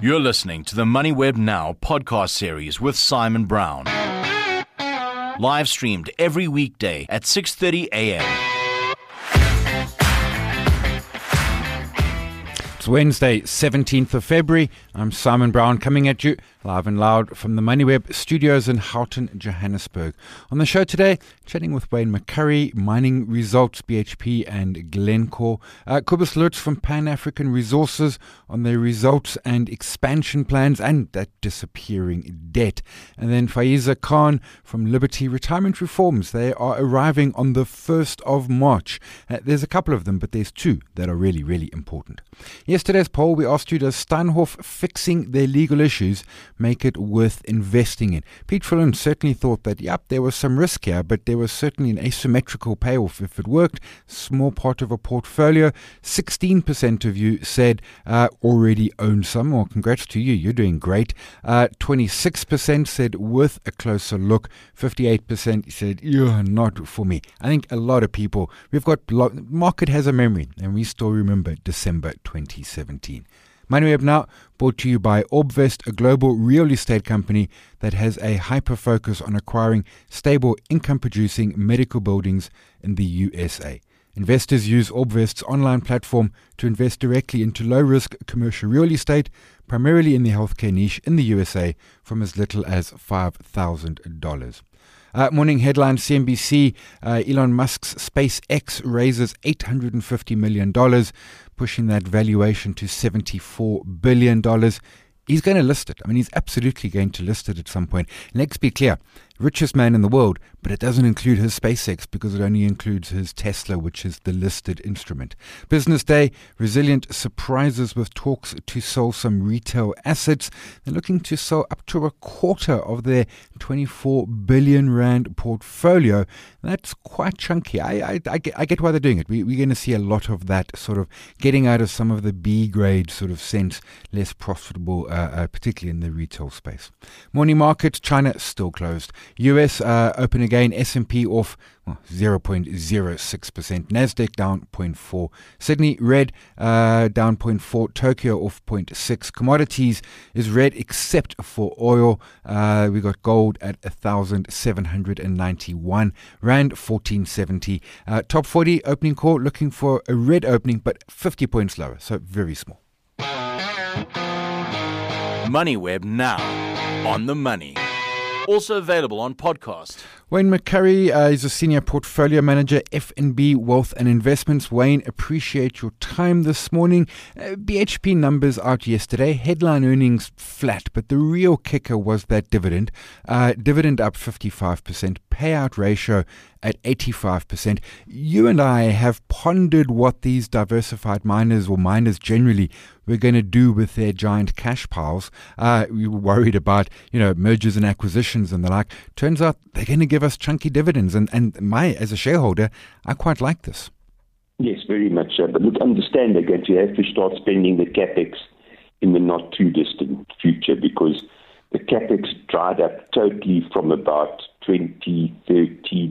You're listening to the MoneyWeb Now podcast series with Simon Brown. Live streamed every weekday at 6:30 a.m. It's Wednesday, 17th of February. I'm Simon Brown coming at you live and loud from the MoneyWeb studios in Houghton, Johannesburg. On the show today, chatting with Wayne McCurrie, Mining Results, BHP and Glencore. Kobus Lutz from Pan African Resources on their results and expansion plans and that disappearing debt. And then Faiza Khan from Liberty Retirement Reforms. They are arriving on the 1st of March. There's a couple of them, but there's two that are really, really important. Yesterday's poll, we asked you, does Steinhoff fixing their legal issues make it worth investing in? Pete Fullen certainly thought that, there was some risk here, but there was certainly an asymmetrical payoff if it worked. Small part of a portfolio. 16% of you said already own some. Well, congrats to you. You're doing great. 26% said worth a closer look. 58% said, not for me. I think a lot of people, market has a memory, and we still remember December 2017. MoneyWeb Now, brought to you by Orbvest, a global real estate company that has a hyper-focus on acquiring stable, income-producing medical buildings in the USA. Investors use Orbvest's online platform to invest directly into low-risk commercial real estate, primarily in the healthcare niche in the USA, from as little as $5,000. Morning headline, CNBC, Elon Musk's SpaceX raises $850 million, pushing that valuation to $74 billion. He's going to list it. He's absolutely going to list it at some point. And let's be clear, richest man in the world, but it doesn't include his SpaceX because it only includes his Tesla, which is the listed instrument. Business day, resilient surprises with talks to sell some retail assets. They're looking to sell up to a quarter of their 24 billion rand portfolio. That's quite chunky. I get why they're doing it. We're going to see a lot of that sort of getting out of some of the B grade sort of sense, less profitable, particularly in the retail space. Morning market, China still closed. US open again, S&P off 0.06%, Nasdaq down 0.4%, Sydney red down 0.4%, Tokyo off 0.6%. Commodities is red except for oil. We got gold at 1,791 rand, 1470. Top 40 opening call, looking for a red opening, but 50 points lower, so very small. MoneyWeb Now, on the money. Also available on podcast. Wayne McCurrie is a senior portfolio manager, FNB Wealth and Investments. Wayne, appreciate your time this morning. BHP numbers out yesterday. Headline earnings flat, but the real kicker was that dividend. Dividend up 55%, payout ratio at 85%. You and I have pondered what these diversified miners or miners generally were going to do with their giant cash piles. We were worried about, mergers and acquisitions and the like. Turns out they're going to give us chunky dividends. And as a shareholder, I quite like this. Yes, very much so. But look, understand they're going to have to start spending the capex in the not too distant future because the capex dried up totally from about 2013,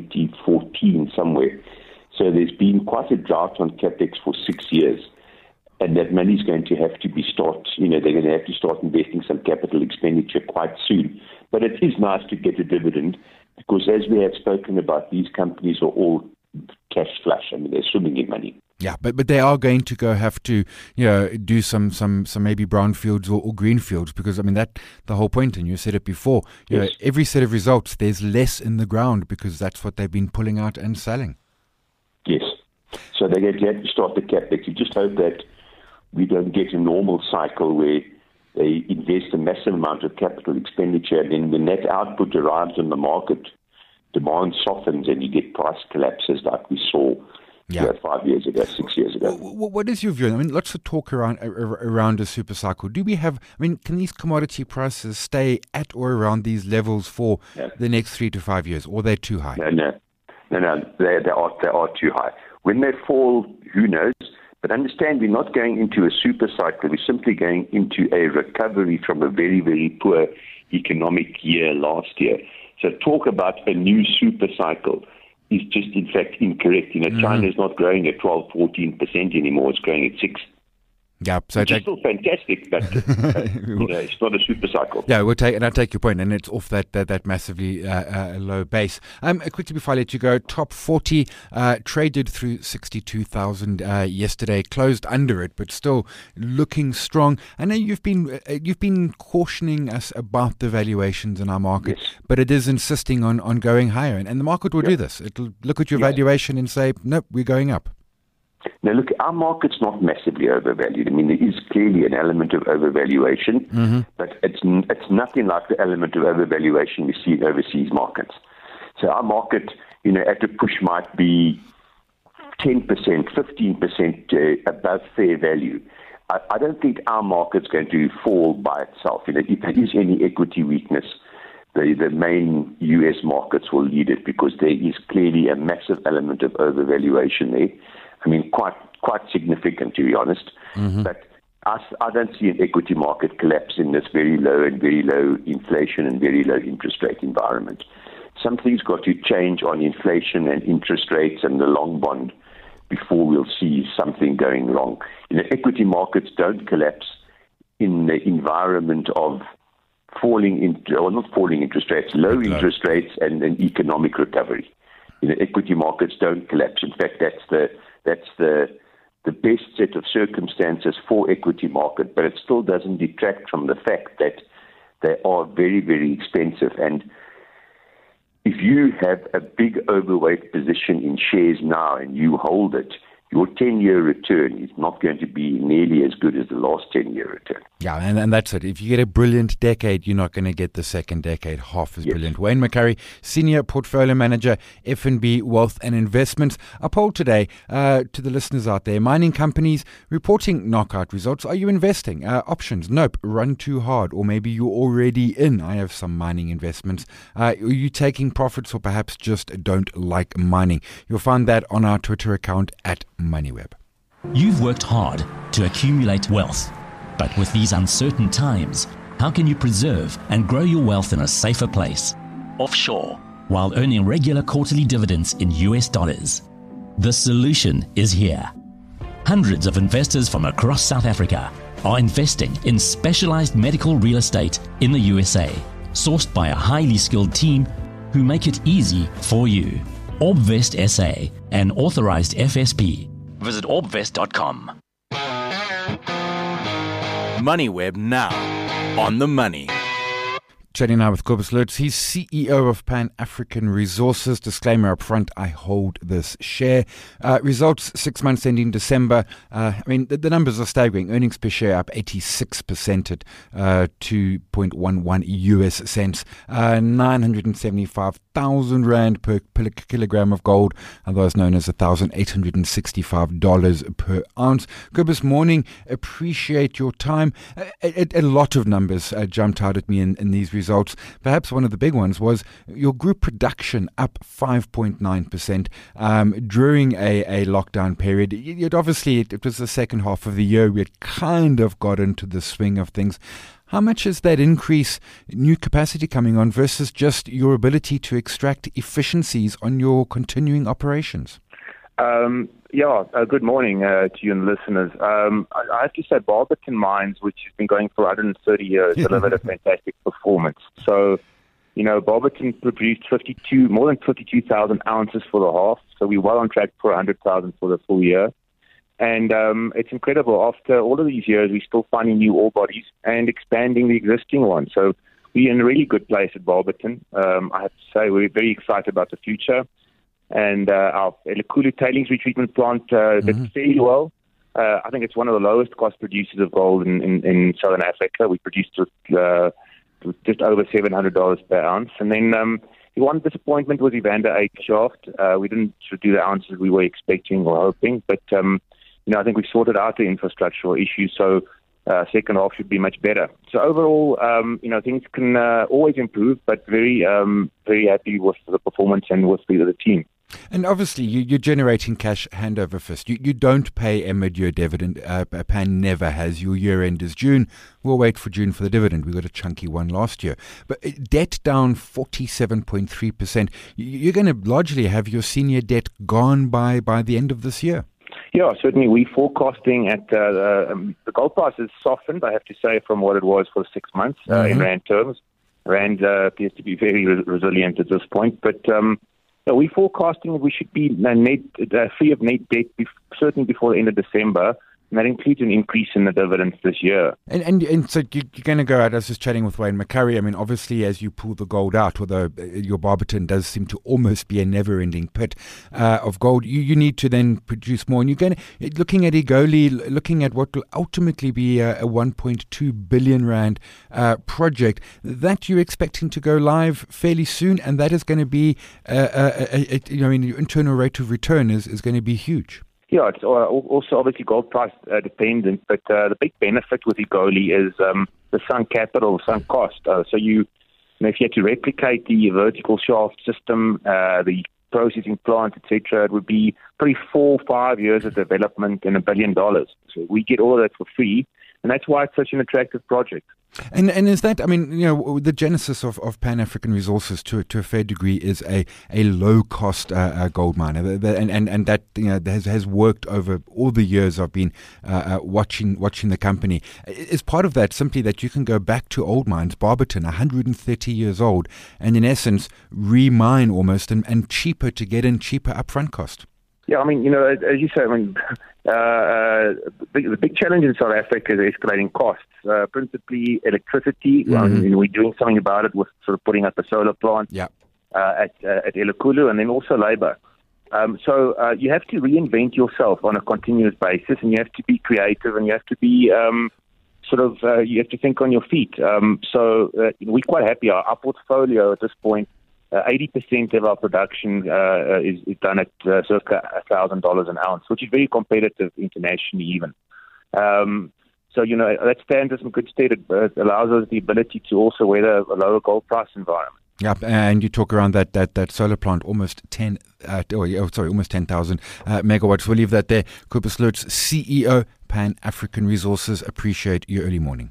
2014 somewhere. So there's been quite a drought on capex for 6 years. And that money is going to have to be they're going to have to start investing some capital expenditure quite soon. But it is nice to get a dividend because as we have spoken about, these companies are all cash flush. They're swimming in money. Yeah, but they are going to have to, do some maybe brownfields or greenfields because, that the whole point, and you said it before, Yes. Every set of results, there's less in the ground because that's what they've been pulling out and selling. Yes. So they're going to have to start the capex. You just hope that we don't get a normal cycle where they invest a massive amount of capital expenditure and then when that output arrives in the market, demand softens and you get price collapses like we saw 5 years ago, 6 years ago. What is your view? Lots of talk around a super cycle. Do we have, can these commodity prices stay at or around these levels for the next 3 to 5 years, or they're too high? No, they are too high. When they fall, who knows? But understand, we're not going into a super cycle. We're simply going into a recovery from a very, very poor economic year last year. So talk about a new super cycle is just, in fact, incorrect. China is not growing at 12, 14% anymore. It's growing at 6%. Yeah, so which is still fantastic, but it's not a super cycle. Yeah, I take your point, and it's off that massively low base. Quickly before I let you go, top 40 traded through 62,000 yesterday, closed under it, but still looking strong. I know you've been cautioning us about the valuations in our market, yes, but it is insisting on going higher, and the market will do this. It'll look at your valuation and say, nope, we're going up. Now, look, our market's not massively overvalued. I mean, there is clearly an element of overvaluation, but it's nothing like the element of overvaluation we see in overseas markets. So our market, at a push might be 10%, 15% above fair value. I don't think our market's going to fall by itself. If there is any equity weakness, the main U.S. markets will lead it because there is clearly a massive element of overvaluation there. I mean, quite significant, to be honest. But I don't see an equity market collapse in this very low inflation and very low interest rate environment. Something's got to change on inflation and interest rates and the long bond before we'll see something going wrong. Equity markets don't collapse in the environment of low interest rates and an economic recovery. Equity markets don't collapse. In fact, that's the best set of circumstances for equity market, but it still doesn't detract from the fact that they are very, very expensive. And if you have a big overweight position in shares now and you hold it, your 10-year return is not going to be nearly as good as the last 10-year return. Yeah, and that's it. If you get a brilliant decade, you're not going to get the second decade half as brilliant. Wayne McCurry, Senior Portfolio Manager, FNB Wealth and Investments. A poll today to the listeners out there. Mining companies reporting knockout results. Are you investing? Options, nope, run too hard, or maybe you're already in. I have some mining investments. Are you taking profits or perhaps just don't like mining? You'll find that on our Twitter account at MoneyWeb. You've worked hard to accumulate wealth, but with these uncertain times, how can you preserve and grow your wealth in a safer place, offshore, while earning regular quarterly dividends in US dollars? The solution is here. Hundreds of investors from across South Africa are investing in specialized medical real estate in the USA, sourced by a highly skilled team who make it easy for you. Orbvest SA, an authorized FSP. Visit orbvest.com. MoneyWeb now, on the money. Chatting now with Cobus Lutz. He's CEO of Pan-African Resources. Disclaimer up front, I hold this share. Results 6 months ending December. The numbers are staggering. Earnings per share up 86% at 2.11 US cents. 975,000 Rand per kilogram of gold, otherwise known as $1,865 per ounce. Cobus, morning. Appreciate your time. A lot of numbers jumped out at me in these results. Perhaps one of the big ones was your group production up 5.9% during a lockdown period. It was the second half of the year. We had kind of got into the swing of things. How much is that increase, new capacity coming on, versus just your ability to extract efficiencies on your continuing operations? Good morning to you and the listeners. I have to say Barberton Mines, which has been going for 130 years, delivered a fantastic performance. So, Barberton produced more than 52,000 ounces for the half, so we're well on track for 100,000 for the full year. And it's incredible. After all of these years, we're still finding new ore bodies and expanding the existing ones. So we're in a really good place at Barberton. I have to say we're very excited about the future. And our Elikhulu tailings retreatment plant did fairly well. I think it's one of the lowest cost producers of gold in Southern Africa. We produced just over $700 per ounce. And then the one disappointment was Evander 8 shaft. We didn't do the ounces we were expecting or hoping, but I think we sorted out the infrastructural issues, so second half should be much better. So overall, things can always improve, but very happy with the performance and with the team. And obviously, you're generating cash hand over fist. You don't pay a mid-year dividend. Pan never has. Your year end is June. We'll wait for June for the dividend. We got a chunky one last year. But debt down 47.3%. You're going to largely have your senior debt gone by the end of this year. Yeah, certainly. We're forecasting at the gold price has softened, I have to say, from what it was for 6 months in rand terms. Rand appears to be very resilient at this point. But we're forecasting we should be free of net debt certainly before the end of December. And that includes an increase in the dividends this year. And so you're going to go out. I was just chatting with Wayne McCurry. I mean, obviously, as you pull the gold out, although your Barberton does seem to almost be a never-ending pit of gold, you need to then produce more. And you're going to, looking at Egoli, looking at what will ultimately be a 1.2 billion rand project that you're expecting to go live fairly soon, and that is going to be, your internal rate of return is going to be huge. Yeah, it's also obviously gold price dependent, but the big benefit with Egoli is the sunk capital, sunk cost. So if you had to replicate the vertical shaft system, the processing plant, etc., it would be probably 4 or 5 years of development and $1 billion. So we get all of that for free, and that's why it's such an attractive project. And is that, the genesis of Pan-African Resources to a fair degree is a low-cost gold mine, and that has worked over all the years I've been watching the company. Is part of that simply that you can go back to old mines, Barberton, 130 years old, and in essence re-mine almost, and cheaper to get in, cheaper upfront cost? Yeah, as you say, the big challenge in South Africa is escalating costs, principally electricity. We're doing something about it with sort of putting up a solar plant at Elikhulu, and then also labor. So you have to reinvent yourself on a continuous basis, and you have to be creative, and you have to be you have to think on your feet. So we're quite happy. Our portfolio at this point, 80% of our production is done at circa $1,000 an ounce, which is very competitive internationally even. That stands us in good stead. It allows us the ability to also weather a lower gold price environment. Yep, and you talk around that solar plant, almost 10,000 megawatts. We'll leave that there. Cobus Lutz, CEO, Pan-African Resources. Appreciate your early morning.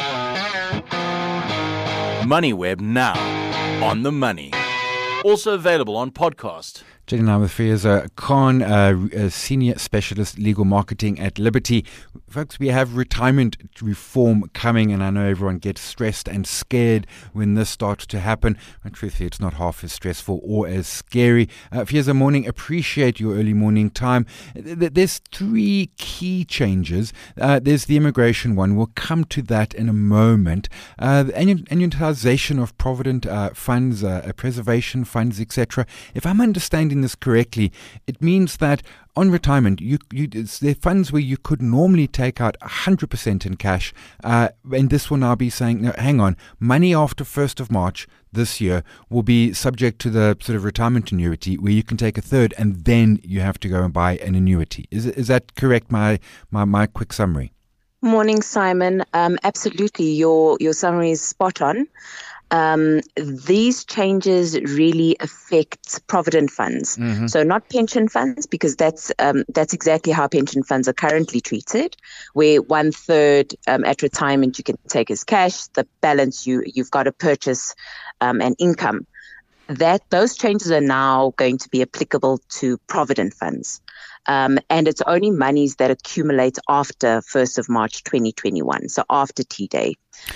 MoneyWeb now on the money. Also available on podcast. Chatting now with Fiaza Khan, a senior specialist legal marketing at Liberty. Folks, we have retirement reform coming, and I know everyone gets stressed and scared when this starts to happen. And truthfully, it's not half as stressful or as scary. Fiaza, morning. Appreciate your early morning time. There's 3 key changes. There's the immigration one. We'll come to that in a moment. The annuitization of provident funds, preservation funds, etc. If I'm understanding this correctly, it means that on retirement, there are funds where you could normally take out 100% in cash, and this will now be saying, no, hang on, money after 1st of March this year will be subject to the sort of retirement annuity, where you can take a third and then you have to go and buy an annuity. Is that correct? My quick summary. Morning, Simon. Absolutely, your summary is spot on. These changes really affect provident funds. So not pension funds, because that's exactly how pension funds are currently treated, where 1/3 at retirement you can take as cash, the balance you've got to purchase an income. Those changes are now going to be applicable to provident funds. And it's only monies that accumulate after 1st of March 2021, so after T-Day.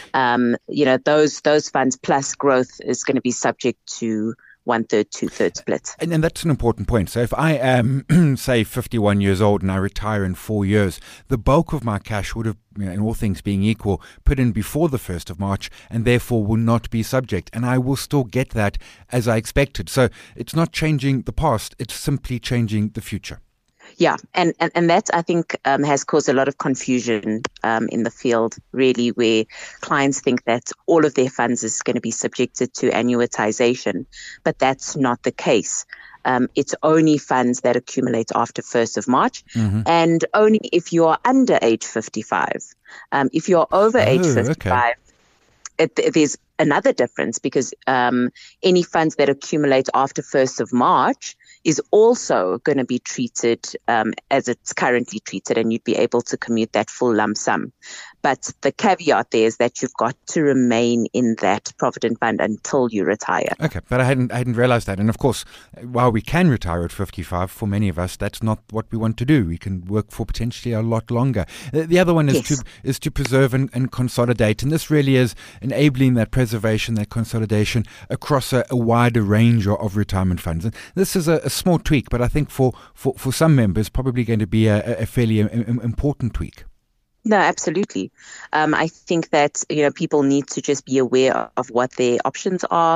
Those funds plus growth is going to be subject to 1/3, 2/3 split. And that's an important point. So if I am, say, 51 years old and I retire in 4 years, the bulk of my cash would have, in all things being equal, put in before the 1st of March and therefore will not be subject. And I will still get that as I expected. So it's not changing the past, it's simply changing the future. Yeah, and that, I think, has caused a lot of confusion in the field, really, where clients think that all of their funds is going to be subjected to annuitization, but that's not the case. It's only funds that accumulate after 1st of March, and only if you are under age 55. If you're over age 55, there's another difference, because any funds that accumulate after 1st of March is also going to be treated as it's currently treated, and you'd be able to commute that full lump sum. But the caveat there is that you've got to remain in that provident fund until you retire. Okay, but I hadn't realized that. And of course, while we can retire at 55, for many of us, that's not what we want to do. We can work for potentially a lot longer. The other one is to preserve and consolidate. And this really is enabling that preservation, that consolidation across a wider range of retirement funds. And this is a small tweak, but I think for some members, probably going to be a fairly important tweak. No, absolutely. I think that, people need to just be aware of what their options are.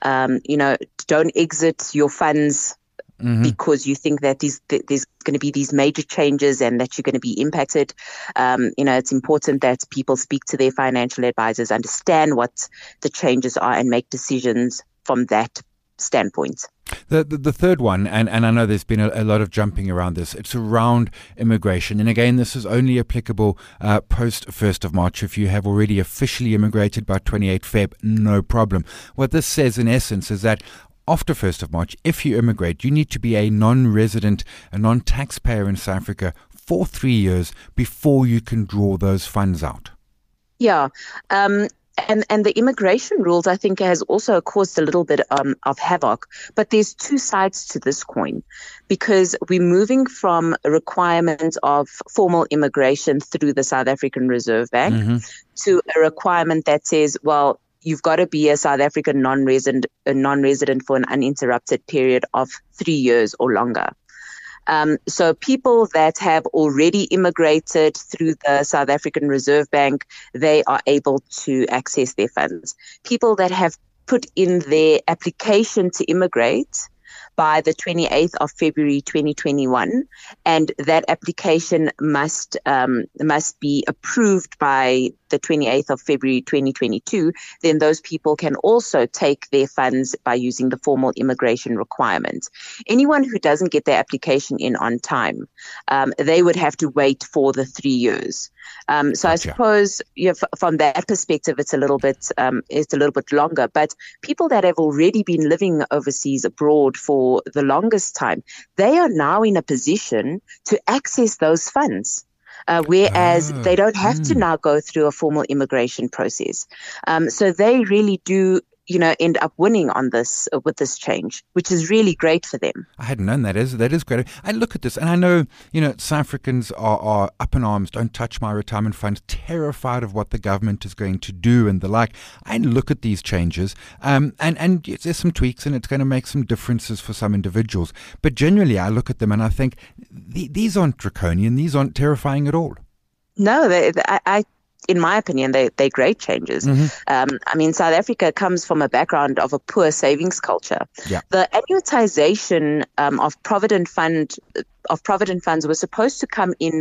Don't exit your funds because you think that there's going to be these major changes and that you're going to be impacted. It's important that people speak to their financial advisors, understand what the changes are, and make decisions from that standpoint. The third one, and I know there's been a lot of jumping around this, it's around immigration. And again, this is only applicable post 1st of March. If you have already officially immigrated by 28 Feb, no problem. What this says in essence is that after 1st of March, if you immigrate, you need to be a non-resident, a non-taxpayer in South Africa for 3 years before you can draw those funds out. Yeah. And the immigration rules, I think, has also caused a little bit of havoc. But there's two sides to this coin, because we're moving from a requirement of formal immigration through the South African Reserve Bank to a requirement that says, well, you've got to be a South African non-resident for an uninterrupted period of 3 years or longer. So people that have already immigrated through the South African Reserve Bank, they are able to access their funds. People that have put in their application to immigrate by the 28th of February 2021, and that application must be approved by the 28th of February 2022, then those people can also take their funds by using the formal immigration requirement. Anyone who doesn't get their application in on time, they would have to wait for the 3 years. So I suppose from that perspective, it's a little bit longer. But people that have already been living overseas abroad for the longest time, they are now in a position to access those funds. Whereas they don't have to now go through a formal immigration process. So they really do, end up winning on this with this change, which is really great for them. I hadn't known that is great. I look at this and I know, South Africans are up in arms, don't touch my retirement fund, terrified of what the government is going to do and the like. I look at these changes and there's some tweaks and it's going to make some differences for some individuals. But generally I look at them and I think these aren't draconian, these aren't terrifying at all. No, in my opinion, they're great changes. South Africa comes from a background of a poor savings culture. Yeah. The annuitization of provident funds was supposed to come in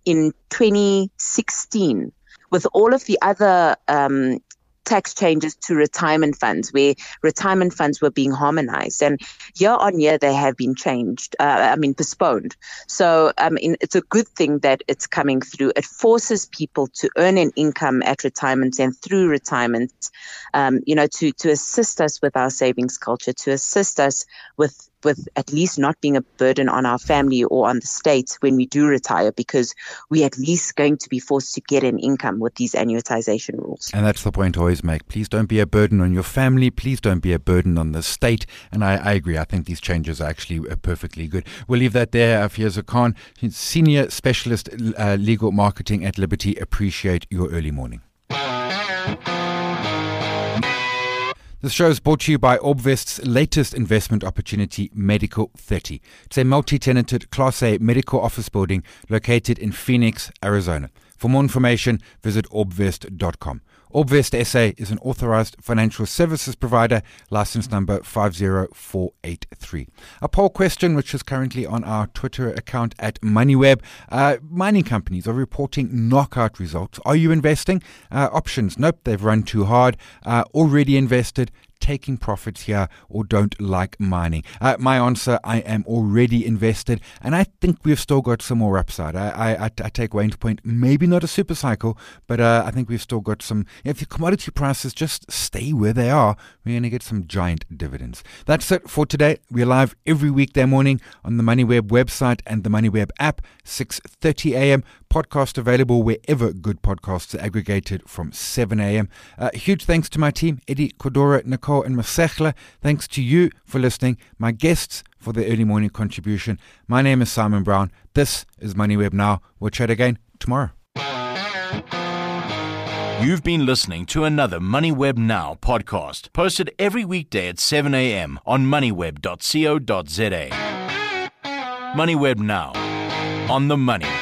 2016 with all of the other tax changes to retirement funds, where retirement funds were being harmonized, and year on year they have been postponed. So it's a good thing that it's coming through. It forces people to earn an income at retirement and through retirement, to assist us with our savings culture, to assist us with at least not being a burden on our family or on the state when we do retire, because we're at least going to be forced to get an income with these annuitization rules. And that's the point I always make. Please don't be a burden on your family. Please don't be a burden on the state. And I agree. I think these changes are actually perfectly good. We'll leave that there. Fiaza Khan, Senior Specialist Legal Marketing at Liberty. Appreciate your early morning. This show is brought to you by Orbvest's latest investment opportunity, Medical 30. It's a multi-tenanted Class A medical office building located in Phoenix, Arizona. For more information, visit orbvest.com. Orbvest SA is an authorized financial services provider, license number 50483. A poll question, which is currently on our Twitter account at MoneyWeb. Mining companies are reporting knockout results. Are you investing? Options: nope, they've run too hard. Already invested, taking profits here, or don't like mining. My answer: I am already invested, and I think we've still got some more upside. I take Wayne's point, maybe not a super cycle, but I think we've still got some. If the commodity prices just stay where they are, we're going to get some giant dividends. That's it for today. We're live every weekday morning on the MoneyWeb website and the MoneyWeb app, 6:30 a.m. podcast available wherever good podcasts are aggregated from 7 a.m. Huge thanks to my team, Eddie, Kodora, Nicole and Masechla. Thanks to you for listening, my guests for their early morning contribution. My name is Simon Brown. This is MoneyWeb Now. We'll chat again tomorrow. You've been listening to another MoneyWeb Now podcast, posted every weekday at 7 a.m. on moneyweb.co.za. MoneyWeb Now, on the money.